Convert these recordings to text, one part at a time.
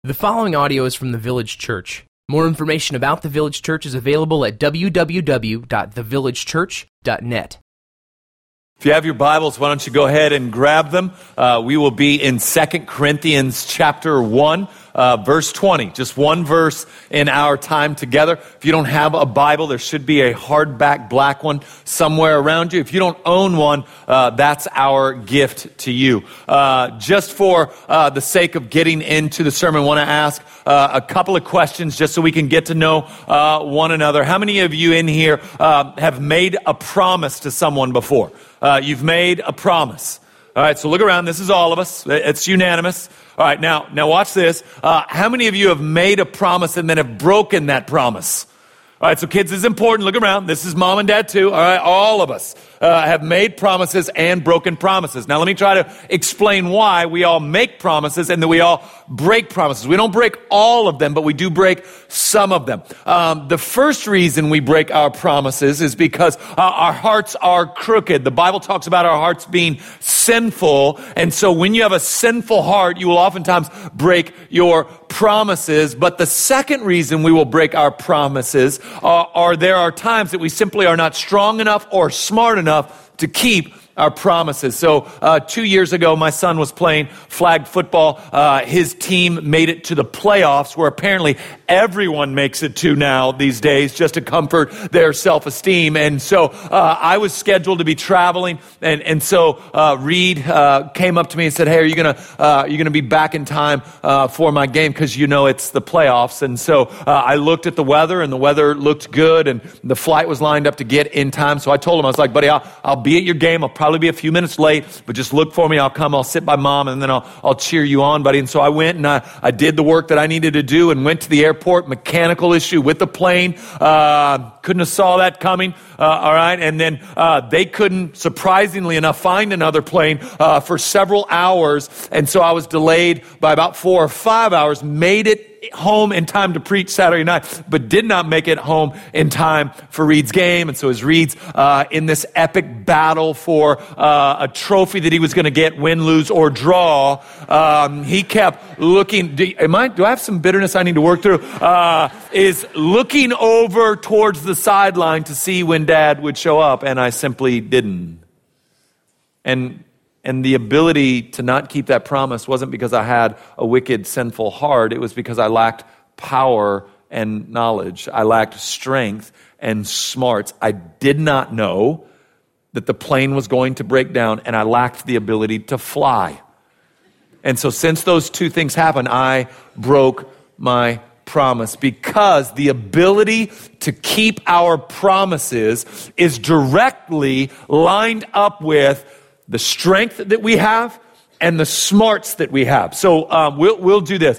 The following audio is from The Village Church. More information about The Village Church is available at www.thevillagechurch.net. If you have your Bibles, why don't you go ahead and grab them. We will be in 2 Corinthians chapter 1, verse 20. Just one verse in our time together. If you don't have a Bible, there should be a hardback black one somewhere around you. If you don't own one, that's our gift to you. Just for the sake of getting into the sermon, I want to ask a couple of questions just so we can get to know one another. How many of you in here have made a promise to someone before? You've made a promise. All right, so look around. This is all of us. It's unanimous. All right, now watch this. How many of you have made a promise and then have broken that promise? All right, so kids, this is important. Look around. This is mom and dad too. All right, all of us have made promises and broken promises. Now, let me try to explain why we all make promises and that we all break promises. We don't break all of them, but we do break some of them. The first reason we break our promises is because our hearts are crooked. The Bible talks about our hearts being sinful, and so when you have a sinful heart, you will oftentimes break your promises. But the second reason we will break our promises are there are times that we simply are not strong enough or smart enough to keep our promises. So 2 years ago, my son was playing flag football. His team made it to the playoffs, where apparently everyone makes it to now these days, just to comfort their self-esteem. And so I was scheduled to be traveling, and so Reed came up to me and said, "Hey, are you gonna be back in time for my game? Because you know it's the playoffs." And so I looked at the weather, and the weather looked good, and the flight was lined up to get in time. So I told him, I was like, "Buddy, I'll be at your game. I'll probably be a few minutes late, but just look for me. I'll come. I'll sit by mom, and then I'll cheer you on, buddy." And so I went and I did the work that I needed to do, and went to the airport. Mechanical issue with the plane. Couldn't have saw that coming. All right, and then they couldn't, surprisingly enough, find another plane for several hours, and so I was delayed by about 4 or 5 hours. Made it home in time to preach Saturday night, but did not make it home in time for Reed's game. And so as Reed's in this epic battle for a trophy that he was going to get, win, lose, or draw, he kept looking. Do I have some bitterness I need to work through? Is looking over towards the sideline to see when Dad would show up, and I simply didn't. And the ability to not keep that promise wasn't because I had a wicked, sinful heart. It was because I lacked power and knowledge. I lacked strength and smarts. I did not know that the plane was going to break down, and I lacked the ability to fly. And so since those two things happened, I broke my promise, because the ability to keep our promises is directly lined up with the strength that we have and the smarts that we have. So we'll do this.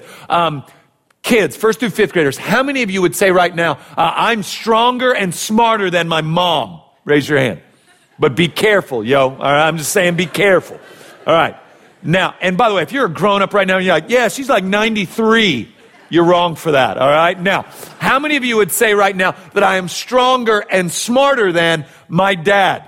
Kids, 1st through 5th graders, how many of you would say right now, "I'm stronger and smarter than my mom"? Raise your hand. But be careful, yo. All right, I'm just saying, be careful. All right. Now, and by the way, if you're a grown-up right now, and you're like, "Yeah, she's like 93. You're wrong for that, all right? Now, how many of you would say right now that I am stronger and smarter than my dad?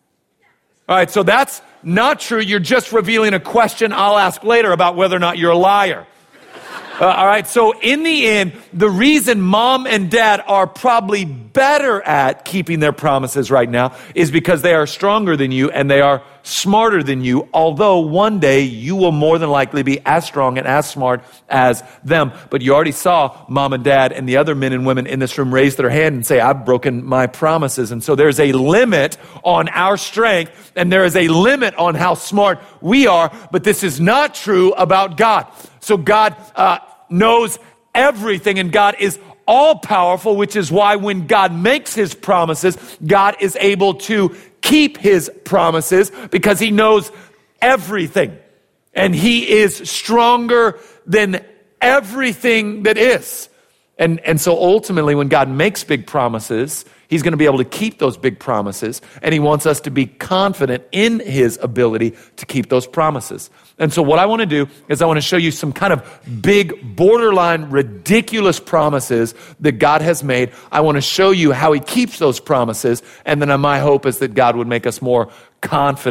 All right, so that's not true. You're just revealing a question I'll ask later about whether or not you're a liar. All right, so in the end, the reason mom and dad are probably better at keeping their promises right now is because they are stronger than you and they are smarter than you, although one day you will more than likely be as strong and as smart as them. But you already saw mom and dad and the other men and women in this room raise their hand and say, "I've broken my promises." And so there's a limit on our strength, and there is a limit on how smart we are, but this is not true about God. So God knows everything, and God is all-powerful, which is why when God makes his promises, God is able to keep his promises because he knows everything. And he is stronger than everything that is. And so ultimately, when God makes big promises, he's going to be able to keep those big promises, and he wants us to be confident in his ability to keep those promises. And so what I want to do is I want to show you some kind of big, borderline, ridiculous promises that God has made. I want to show you how he keeps those promises, and then my hope is that God would make us more confident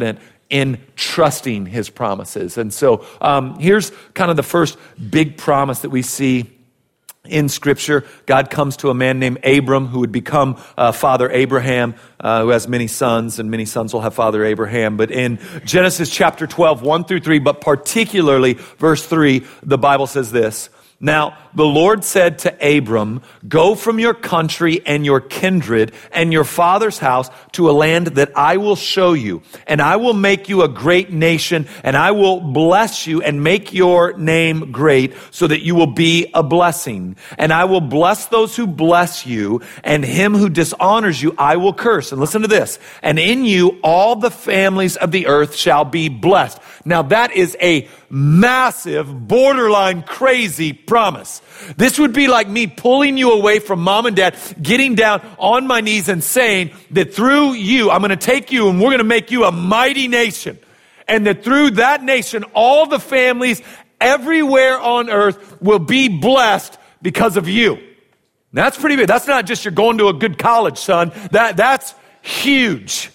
in trusting his promises. And so here's kind of the first big promise that we see in Scripture. God comes to a man named Abram, who would become Father Abraham, who has many sons, and many sons will have Father Abraham. But in Genesis chapter 12, 1 through 3, but particularly verse 3, the Bible says this: "Now the Lord said to Abram, go from your country and your kindred and your father's house to a land that I will show you, and I will make you a great nation, and I will bless you and make your name great so that you will be a blessing. And I will bless those who bless you, and him who dishonors you I will curse." And listen to this: "And in you all the families of the earth shall be blessed." Now that is a massive, borderline crazy promise. This would be like me pulling you away from mom and dad, getting down on my knees and saying that through you, I'm going to take you and we're going to make you a mighty nation. And that through that nation, all the families everywhere on earth will be blessed because of you. That's pretty big. That's not just you're going to a good college, son. That's huge.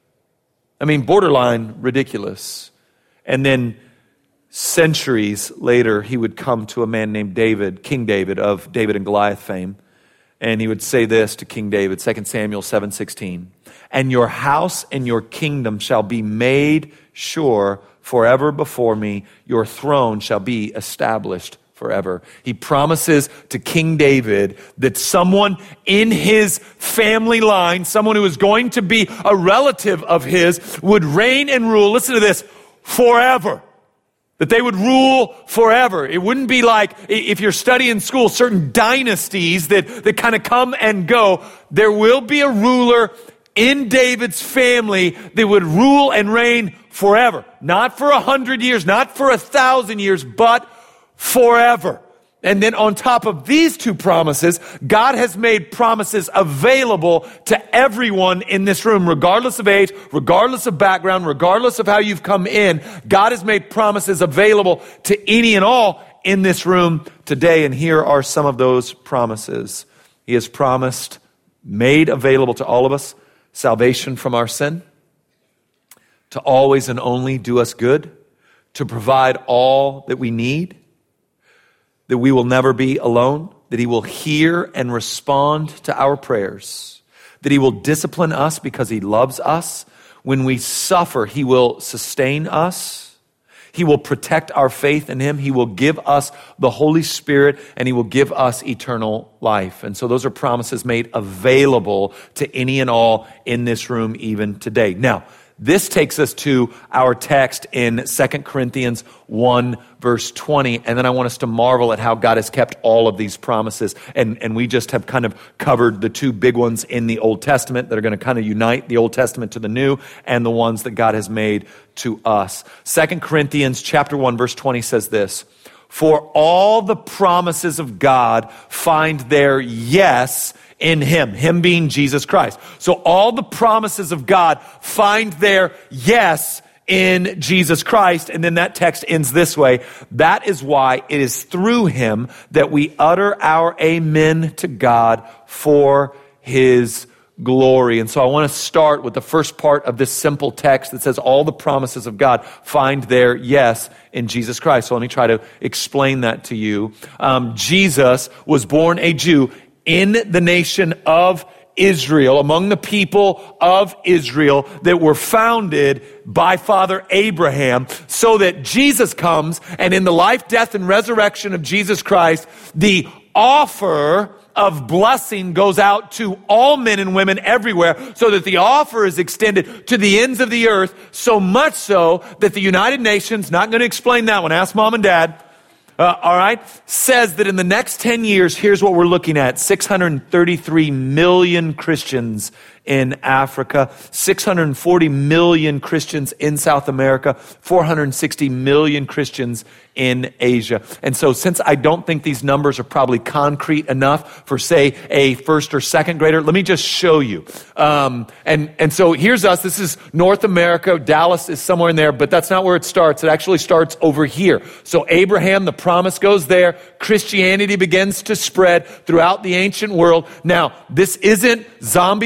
I mean, borderline ridiculous. And then centuries later, he would come to a man named David, King David of David and Goliath fame. And he would say this to King David, 2 Samuel 7:16, "And your house and your kingdom shall be made sure forever before me. Your throne shall be established forever." He promises to King David that someone in his family line, someone who is going to be a relative of his, would reign and rule, listen to this, forever. That they would rule forever. It wouldn't be like if you're studying school, certain dynasties that kind of come and go. There will be a ruler in David's family that would rule and reign forever. Not for 100 years, not for 1,000 years, but forever. And then on top of these two promises, God has made promises available to everyone in this room, regardless of age, regardless of background, regardless of how you've come in. God has made promises available to any and all in this room today. And here are some of those promises. He has promised, made available to all of us, salvation from our sin, to always and only do us good, to provide all that we need, that we will never be alone, that he will hear and respond to our prayers, that he will discipline us because he loves us. When we suffer, he will sustain us. He will protect our faith in him. He will give us the Holy Spirit, and he will give us eternal life. And so those are promises made available to any and all in this room even today. Now, this takes us to our text in 2 Corinthians 1, verse 20. And then I want us to marvel at how God has kept all of these promises. And we just have kind of covered the two big ones in the Old Testament that are going to kind of unite the Old Testament to the New, and the ones that God has made to us. 2 Corinthians chapter 1, verse 20 says this: "For all the promises of God find their yes in him," him being Jesus Christ. So all the promises of God find their yes in Jesus Christ. And then that text ends this way: "That is why it is through him that we utter our amen to God for his glory." And so I want to start with the first part of this simple text that says all the promises of God find their yes in Jesus Christ. So let me try to explain that to you. Jesus was born a Jew in the nation of Israel, among the people of Israel that were founded by Father Abraham, so that Jesus comes, and in the life, death, and resurrection of Jesus Christ, the offer of blessing goes out to all men and women everywhere, so that the offer is extended to the ends of the earth, so much so that the United Nations, not going to explain that one, ask mom and dad, all right, says that in the next 10 years, here's what we're looking at: 633 million Christians in Africa, 640 million Christians in South America, 460 million Christians in Asia. And so since I don't think these numbers are probably concrete enough for, say, a first or second grader, let me just show you. And so here's us. This is North America. Dallas is somewhere in there, but that's not where it starts. It actually starts over here. So Abraham, the promise goes there. Christianity begins to spread throughout the ancient world. Now, this isn't zombie apocalypse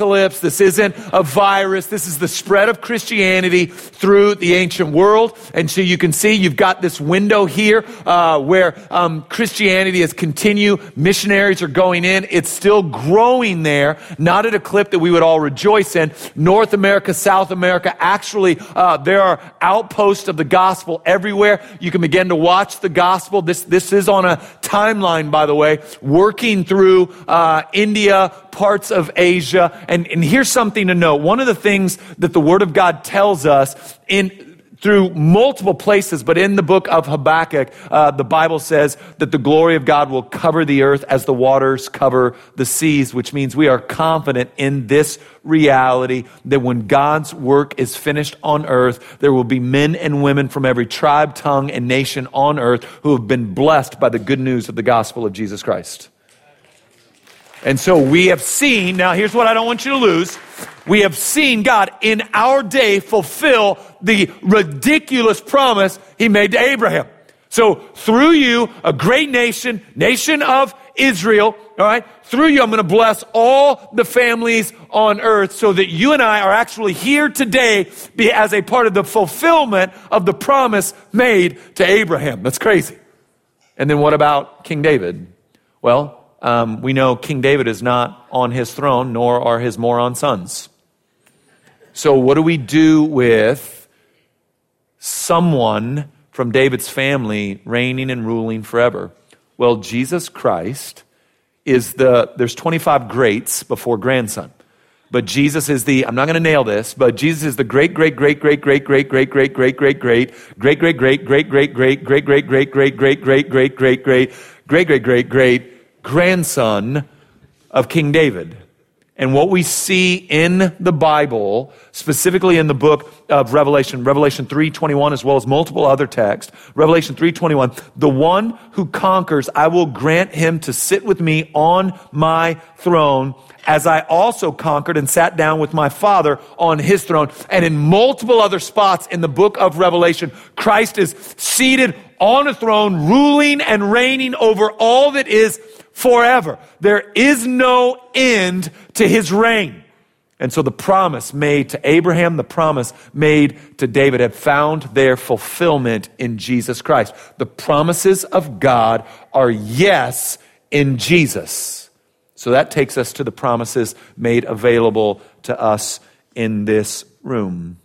apocalypse. This isn't a virus. This is the spread of Christianity through the ancient world. And so you can see you've got this window here where Christianity has continued. Missionaries are going in. It's still growing there, not at a clip that we would all rejoice in. North America, South America, actually, there are outposts of the gospel everywhere. You can begin to watch the gospel. This is on a timeline, by the way, working through India, parts of Asia. And here's something to note. One of the things that the Word of God tells us through multiple places, but in the book of Habakkuk, the Bible says that the glory of God will cover the earth as the waters cover the seas, which means we are confident in this reality that when God's work is finished on earth, there will be men and women from every tribe, tongue, and nation on earth who have been blessed by the good news of the gospel of Jesus Christ. And so we have seen, now here's what I don't want you to lose. We have seen God in our day fulfill the ridiculous promise he made to Abraham. So through you, a great nation of Israel, all right, through you I'm going to bless all the families on earth so that you and I are actually here today as a part of the fulfillment of the promise made to Abraham. That's crazy. And then what about King David? Well, we know King David is not on his throne, nor are his moron sons. So what do we do with someone from David's family reigning and ruling forever? Well, Jesus Christ is there's 25 greats before grandson. But Jesus is I'm not going to nail this, but Jesus is the great grandson of King David. And what we see in the Bible, specifically in the book of Revelation 3:21, as well as multiple other texts, Revelation 3:21, the one who conquers, I will grant him to sit with me on my throne, as I also conquered and sat down with my Father on his throne. And in multiple other spots in the book of Revelation, Christ is seated on a throne, ruling and reigning over all that is forever. There is no end to his reign. And so the promise made to Abraham, the promise made to David have found their fulfillment in Jesus Christ. The promises of God are yes in Jesus. So that takes us to the promises made available to us in this room.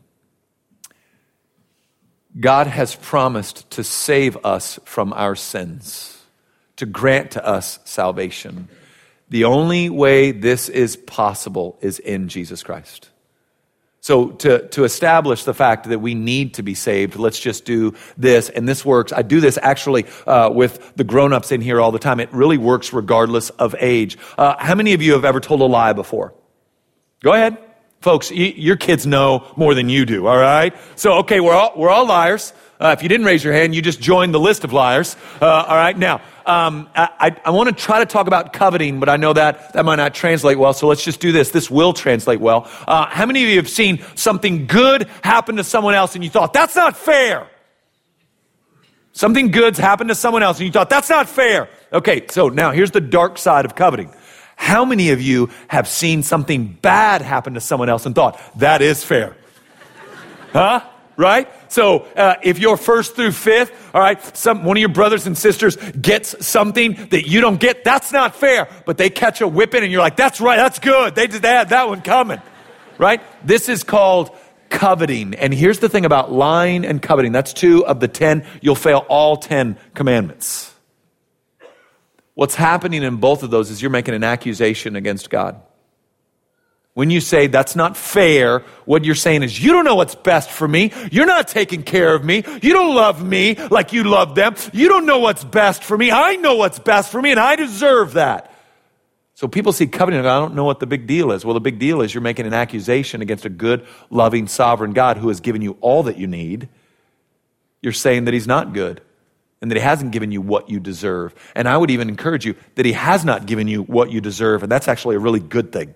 God has promised to save us from our sins, to grant to us salvation. The only way this is possible is in Jesus Christ. So to establish the fact that we need to be saved, let's just do this, and this works. I do this actually with the grown-ups in here all the time. It really works regardless of age. How many of you have ever told a lie before? Go ahead. Folks, your kids know more than you do, all right? So, okay, we're all liars. If you didn't raise your hand, you just joined the list of liars. All right, now, I want to try to talk about coveting, but I know that might not translate well, so let's just do this. This will translate well. How many of you have seen something good happen to someone else and you thought, that's not fair? Something good's happened to someone else and you thought, that's not fair. Okay, so now here's the dark side of coveting. How many of you have seen something bad happen to someone else and thought, that is fair? Huh? Right? So if you're first through fifth, all right, one of your brothers and sisters gets something that you don't get, that's not fair. But they catch a whipping and you're like, that's right, that's good. They had that one coming. Right? This is called coveting. And here's the thing about lying and coveting. That's 2 of the 10. You'll fail all 10 commandments. What's happening in both of those is you're making an accusation against God. When you say that's not fair, what you're saying is you don't know what's best for me. You're not taking care of me. You don't love me like you love them. You don't know what's best for me. I know what's best for me and I deserve that. So people see coveting and go, I don't know what the big deal is. Well, the big deal is you're making an accusation against a good, loving, sovereign God who has given you all that you need. You're saying that he's not good and that he hasn't given you what you deserve. And I would even encourage you that he has not given you what you deserve, and that's actually a really good thing.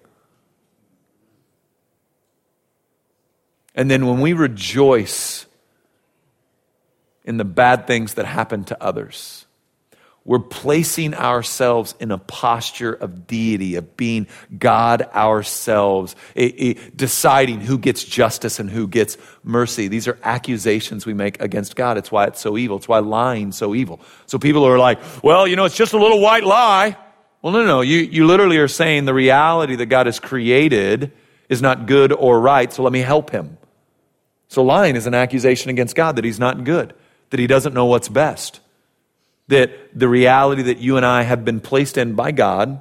And then when we rejoice in the bad things that happen to others, We're placing ourselves in a posture of deity, of being God ourselves, deciding who gets justice and who gets mercy. These are accusations we make against God. It's why it's so evil. It's why lying's so evil. So people are like, well, it's just a little white lie. Well, no. You literally are saying the reality that God has created is not good or right, so let me help him. So lying is an accusation against God that he's not good, that he doesn't know what's best. That the reality that you and I have been placed in by God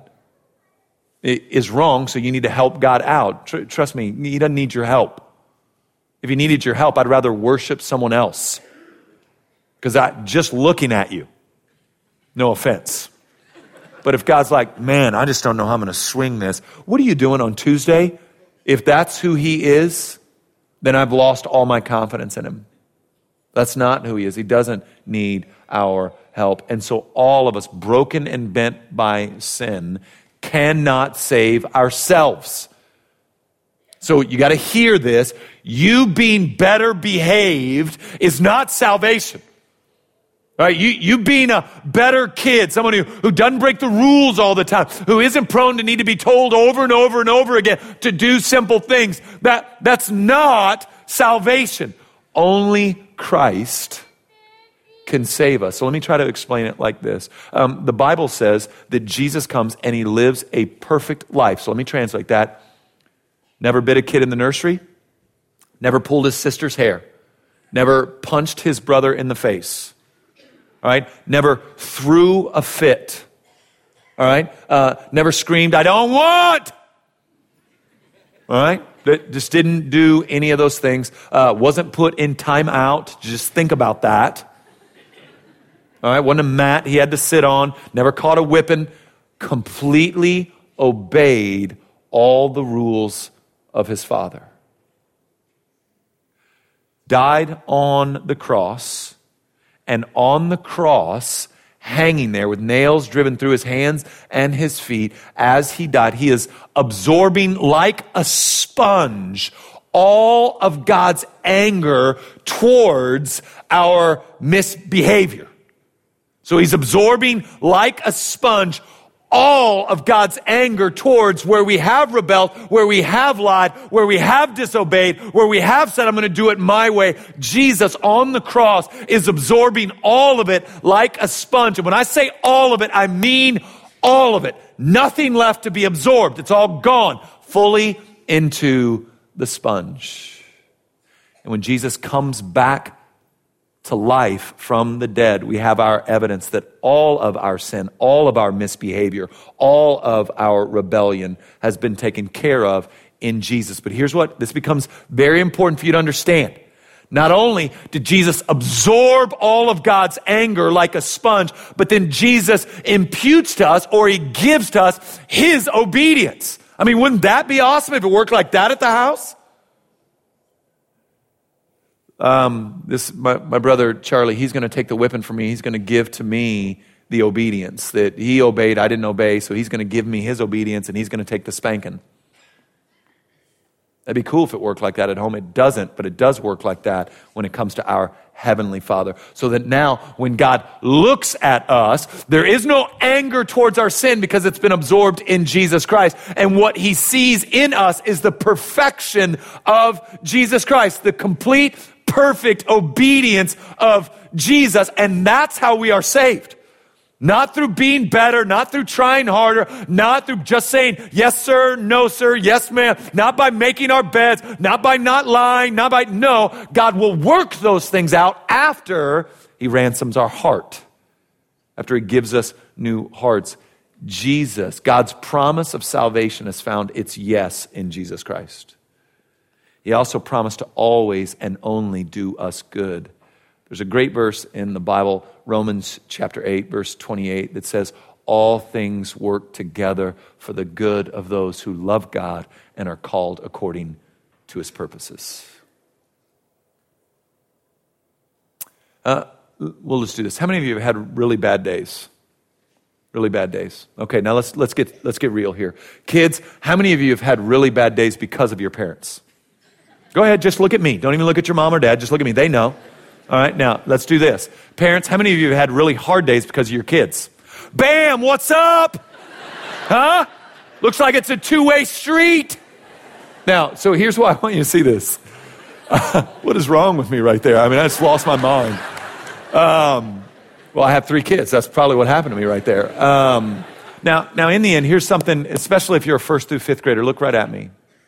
is wrong, so you need to help God out. Trust me, he doesn't need your help. If he needed your help, I'd rather worship someone else. Because just looking at you, no offense. But if God's like, man, I just don't know how I'm going to swing this. What are you doing on Tuesday? If that's who he is, then I've lost all my confidence in him. That's not who he is. He doesn't need our help. And so all of us, broken and bent by sin, cannot save ourselves. So you got to hear this. You being better behaved is not salvation. All right, you being a better kid, someone who doesn't break the rules all the time, who isn't prone to need to be told over and over and over again to do simple things, that's not salvation. Only Christ can save us. So let me try to explain it like this. The Bible says that Jesus comes and he lives a perfect life. So let me translate that. Never bit a kid in the nursery, never pulled his sister's hair, never punched his brother in the face, all right? Never threw a fit, all right? Never screamed, I don't want, all right? That just didn't do any of those things. Wasn't put in time out. Just think about that. All right, wasn't a mat he had to sit on. Never caught a whipping. Completely obeyed all the rules of his Father. Died on the cross, and on the cross, hanging there with nails driven through his hands and his feet, as he died, he is absorbing like a sponge all of God's anger towards our misbehavior. So he's absorbing like a sponge all of God's anger towards where we have rebelled, where we have lied, where we have disobeyed, where we have said, I'm going to do it my way. Jesus on the cross is absorbing all of it like a sponge. And when I say all of it, I mean all of it. Nothing left to be absorbed. It's all gone fully into the sponge. And when Jesus comes back to life from the dead, we have our evidence that all of our sin, all of our misbehavior, all of our rebellion has been taken care of in Jesus. But here's what, this becomes very important for you to understand. Not only did Jesus absorb all of God's anger like a sponge, but then Jesus imputes to us, or he gives to us, his obedience. I mean, wouldn't that be awesome if it worked like that at the house? My brother Charlie, he's going to take the whipping from me. He's going to give to me the obedience that he obeyed. I didn't obey, so he's going to give me his obedience, and he's going to take the spanking. That'd be cool if it worked like that at home. It doesn't, but it does work like that when it comes to our Heavenly Father. So that now when God looks at us, there is no anger towards our sin because it's been absorbed in Jesus Christ. And what he sees in us is the perfection of Jesus Christ, the complete, perfect obedience of Jesus. And that's how we are saved. Not through being better, not through trying harder, not through just saying, yes, sir, no, sir, yes, ma'am, not by making our beds, not by not lying, no, God will work those things out after he ransoms our heart, after he gives us new hearts. Jesus, God's promise of salvation has found its yes in Jesus Christ. He also promised to always and only do us good. There's a great verse in the Bible, Romans chapter 8, verse 28, that says, all things work together for the good of those who love God and are called according to his purposes. We'll just do this. How many of you have had really bad days? Really bad days. Okay, now let's get real here. Kids, how many of you have had really bad days because of your parents? Go ahead, just look at me. Don't even look at your mom or dad. Just look at me. They know. All right, now let's do this. Parents, how many of you have had really hard days because of your kids? Bam, what's up? Huh? Looks like it's a two-way street. Now, so here's why I want you to see this. What is wrong with me right there? I mean, I just lost my mind. Well, I have 3 kids. That's probably what happened to me right there. Now, in the end, here's something, especially if you're a 1st through 5th grader, look right at me.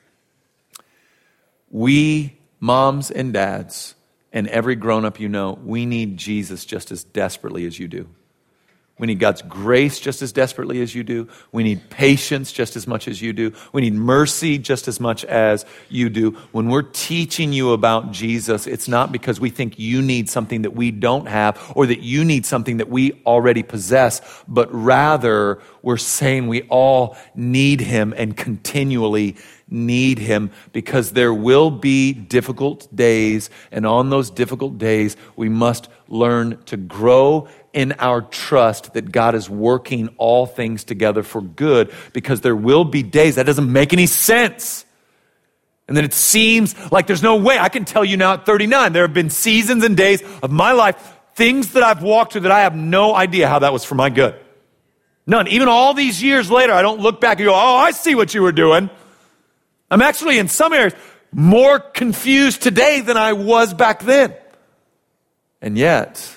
We, moms and dads, and every grown-up you know, we need Jesus just as desperately as you do. We need God's grace just as desperately as you do. We need patience just as much as you do. We need mercy just as much as you do. When we're teaching you about Jesus, it's not because we think you need something that we don't have or that you need something that we already possess, but rather we're saying we all need him and continually need him, because there will be difficult days, and on those difficult days, we must learn to grow in our trust that God is working all things together for good, because there will be days that doesn't make any sense. And then it seems like there's no way. I can tell you now at 39, there have been seasons and days of my life, things that I've walked through that I have no idea how that was for my good. None. Even all these years later, I don't look back and go, oh, I see what you were doing. I'm actually in some areas more confused today than I was back then. And yet,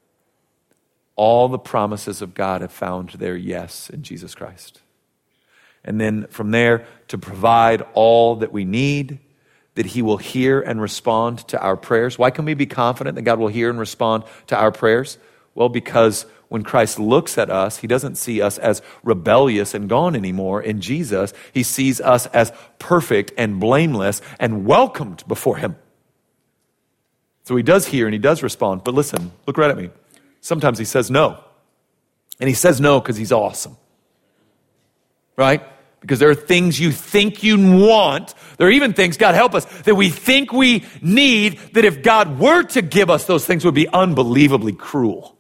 all the promises of God have found their yes in Jesus Christ. And then from there, to provide all that we need, that he will hear and respond to our prayers. Why can we be confident that God will hear and respond to our prayers? Well, because when Christ looks at us, he doesn't see us as rebellious and gone anymore. In Jesus, he sees us as perfect and blameless and welcomed before him. So he does hear and he does respond. But listen, look right at me. Sometimes he says no. And he says no because he's awesome. Right? Because there are things you think you want. There are even things, God help us, that we think we need, that if God were to give us those things would be unbelievably cruel.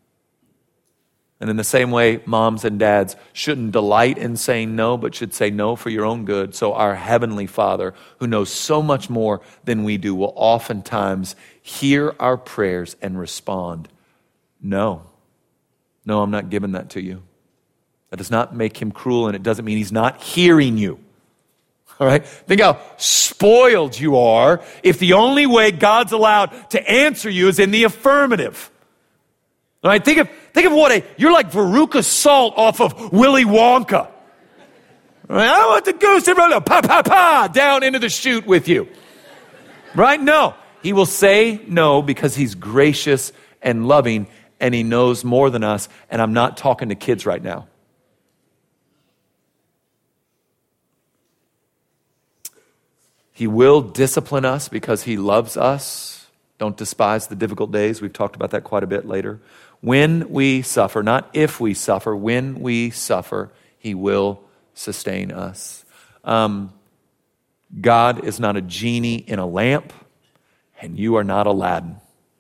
And in the same way, moms and dads shouldn't delight in saying no, but should say no for your own good. So our Heavenly Father, who knows so much more than we do, will oftentimes hear our prayers and respond, no, I'm not giving that to you. That does not make him cruel, and it doesn't mean he's not hearing you. All right? Think how spoiled you are if the only way God's allowed to answer you is in the affirmative. All right? Think of what you're like Veruca Salt off of Willy Wonka. All right? I want the goose to run down into the chute with you. Right? No. He will say no because he's gracious and loving, and he knows more than us. And I'm not talking to kids right now. He will discipline us because he loves us. Don't despise the difficult days. We've talked about that quite a bit later. When we suffer, not if we suffer, when we suffer, he will sustain us. God is not a genie in a lamp, and you are not Aladdin.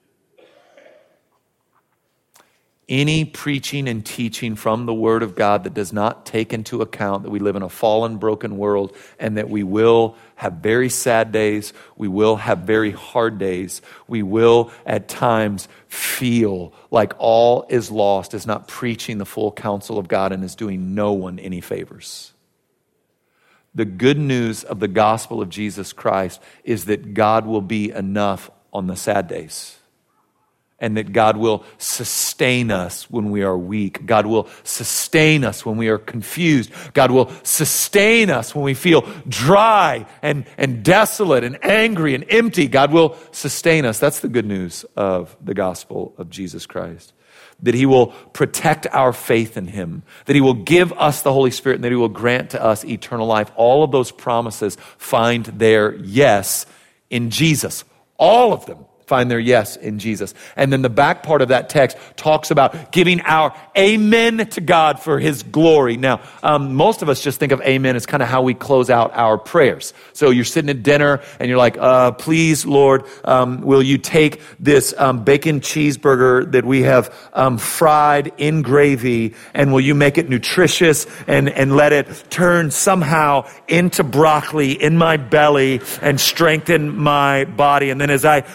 Any preaching and teaching from the Word of God that does not take into account that we live in a fallen, broken world and that we will have very sad days, we will have very hard days, we will at times feel like all is lost, is not preaching the full counsel of God and is doing no one any favors. The good news of the gospel of Jesus Christ is that God will be enough on the sad days. And that God will sustain us when we are weak. God will sustain us when we are confused. God will sustain us when we feel dry and desolate and angry and empty. God will sustain us. That's the good news of the gospel of Jesus Christ. That he will protect our faith in him. That he will give us the Holy Spirit and that he will grant to us eternal life. All of those promises find their yes in Jesus. All of them find their yes in Jesus. And then the back part of that text talks about giving our amen to God for his glory. Now, most of us just think of amen as kind of how we close out our prayers. So you're sitting at dinner and you're like, please, Lord, will you take this bacon cheeseburger that we have fried in gravy and will you make it nutritious and let it turn somehow into broccoli in my belly and strengthen my body. And then as I drink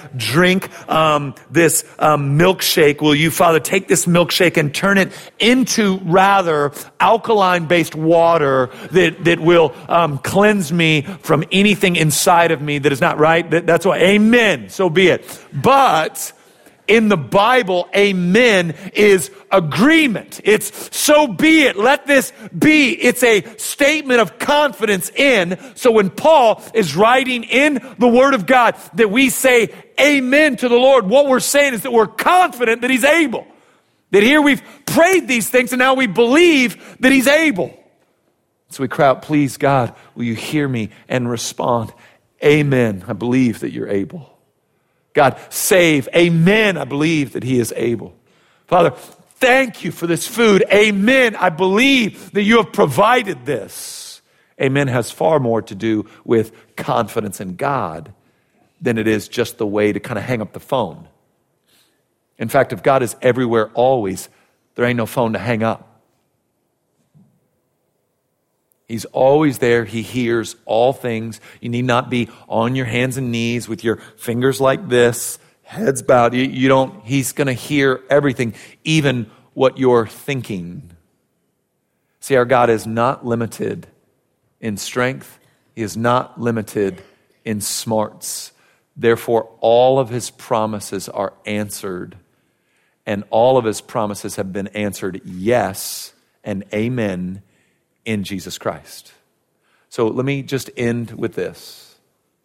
drink this milkshake, will you, Father, take this milkshake and turn it into rather alkaline-based water that will cleanse me from anything inside of me that is not right? That's why, amen, so be it. But in the Bible, amen is agreement. It's so be it. Let this be. It's a statement of confidence in. So when Paul is writing in the Word of God that we say amen to the Lord, what we're saying is that we're confident that He's able. That here we've prayed these things and now we believe that He's able. So we cry out, please God, will you hear me and respond? Amen. I believe that you're able. God, save. Amen. I believe that He is able. Father, thank you for this food. Amen. I believe that you have provided this. Amen has far more to do with confidence in God than it is just the way to kind of hang up the phone. In fact, if God is everywhere always, there ain't no phone to hang up. He's always there. He hears all things. You need not be on your hands and knees with your fingers like this, heads bowed. You don't. He's going to hear everything, even what you're thinking. See, our God is not limited in strength. He is not limited in smarts. Therefore, all of His promises are answered. And all of His promises have been answered yes and amen in Jesus Christ. So let me just end with this.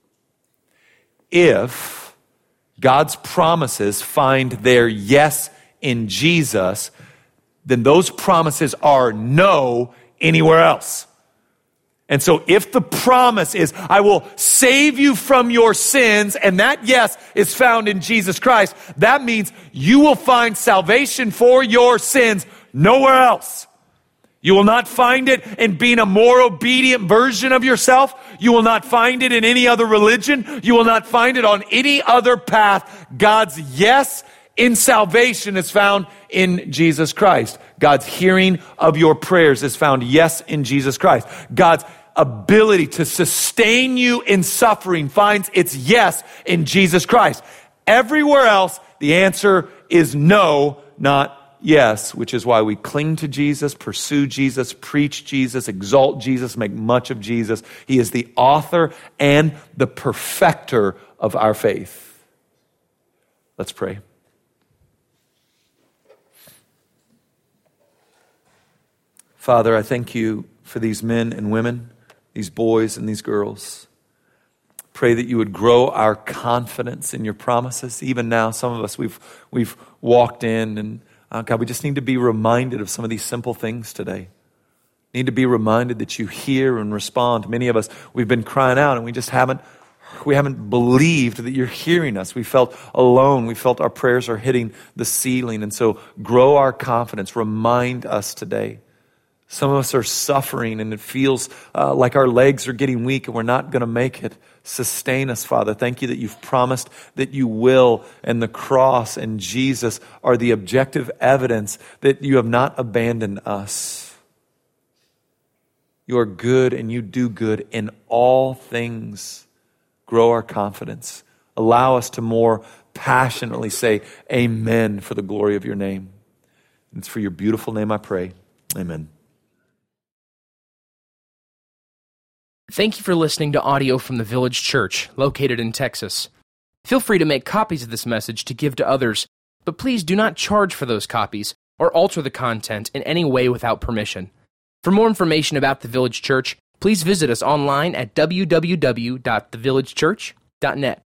If God's promises find their yes in Jesus, then those promises are no anywhere else. And so if the promise is, I will save you from your sins, and that yes is found in Jesus Christ, that means you will find salvation for your sins nowhere else. You will not find it in being a more obedient version of yourself. You will not find it in any other religion. You will not find it on any other path. God's yes in salvation is found in Jesus Christ. God's hearing of your prayers is found yes in Jesus Christ. God's ability to sustain you in suffering finds its yes in Jesus Christ. Everywhere else, the answer is no, not yes, which is why we cling to Jesus, pursue Jesus, preach Jesus, exalt Jesus, make much of Jesus. He is the author and the perfecter of our faith. Let's pray. Father, I thank you for these men and women, these boys and these girls. Pray that you would grow our confidence in your promises. Even now, some of us, we've walked in and God, we just need to be reminded of some of these simple things today. Need to be reminded that you hear and respond. Many of us, we've been crying out and we haven't believed that you're hearing us. We felt alone. We felt our prayers are hitting the ceiling. And so grow our confidence. Remind us today. Some of us are suffering and it feels like our legs are getting weak and we're not going to make it. Sustain us, Father. Thank you that you've promised that you will, and the cross and Jesus are the objective evidence that you have not abandoned us. You are good and you do good in all things. Grow our confidence. Allow us to more passionately say amen for the glory of your name. And it's for your beautiful name I pray. Amen. Thank you for listening to audio from the Village Church, located in Texas. Feel free to make copies of this message to give to others, but please do not charge for those copies or alter the content in any way without permission. For more information about the Village Church, please visit us online at www.thevillagechurch.net.